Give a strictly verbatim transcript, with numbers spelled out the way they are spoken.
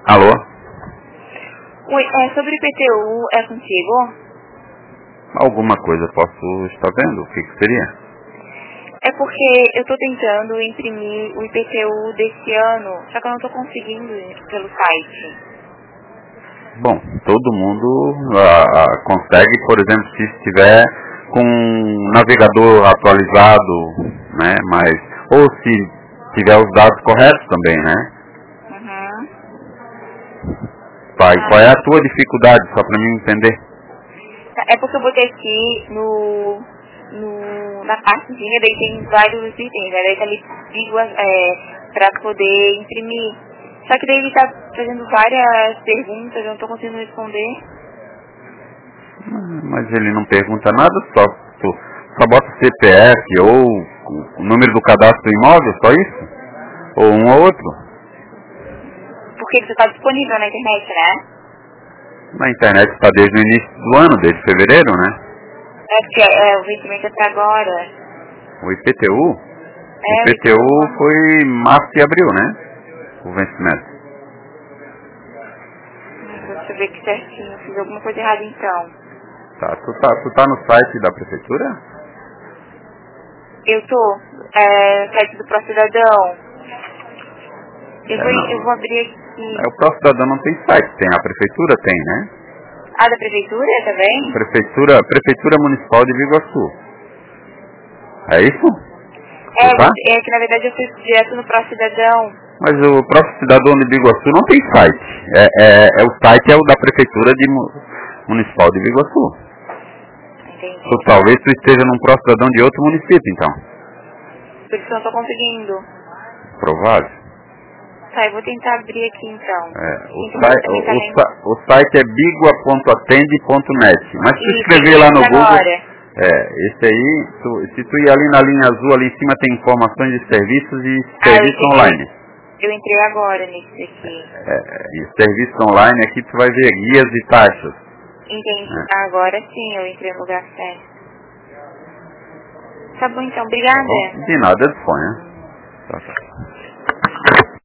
Alô? Oi, é sobre o I P T U, é contigo? Alguma coisa posso estar vendo? O que, que seria? É porque eu tô tentando imprimir o I P T U desse ano, só que eu não tô conseguindo pelo site. Bom, todo mundo ah, ah, consegue, por exemplo, se estiver com um navegador atualizado, né? Mas, ou se tiver os dados corretos também, né? Uhum. Pai, Ah, qual é a tua dificuldade, só para mim entender? é porque eu botei aqui no, no, na pastinha, daí tem vários itens, né? Daí tá ali duas, é, pra poder imprimir. Só que daí ele tá fazendo várias perguntas, eu não tô conseguindo responder. Ah, Mas ele não pergunta nada, só, tu, só bota C P F ou o número do cadastro imóvel, só isso? Ou um ou outro? Porque ele só tá disponível na internet, né? Na internet está desde o início do ano, desde fevereiro, né? É porque é, o vencimento é pra agora. O I P T U? O É, o I P T U I P T U. foi março e abril, né? O vencimento. Hum, Deixa eu ver aqui certinho, fiz alguma coisa errada então. Tá, tu tá, tu tá no site da prefeitura? Eu tô, é, no site do Pro Cidadão. Eu É, vou, eu vou não. abrir É, aqui. o próprio cidadão não tem site, tem, a prefeitura tem, né? Ah, da prefeitura também? Prefeitura, Prefeitura Municipal de Biguaçu. É isso? É, Tu tá? você- é que na verdade eu fui direto no Pro Cidadão. Mas o próprio cidadão de Biguaçu não tem site. É, é, é o site é o da Prefeitura de Mu- Municipal de Biguaçu. Entendi. Tu, talvez tu esteja num próprio cidadão de outro município, então. Por isso que eu não tô conseguindo. Provável. Tá, eu vou tentar abrir aqui então. É, o, Gente, o meu site, também o, tá o, lendo. sa- o site é bigua ponto atende ponto net. Mas se tu Isso, escrever lá no isso Google, agora. é, esse aí, tu- se tu ir ali na linha azul, ali em cima tem informações de serviços e Ah, eu serviços entrei, online. eu, eu entrei agora nesse aqui. É, e serviços online aqui tu vai ver guias e taxas. Entendi. Né? Agora sim, eu entrei no lugar certo. Tá bom então, Tá obrigada. bom? De nada, disponha. Tá, tá.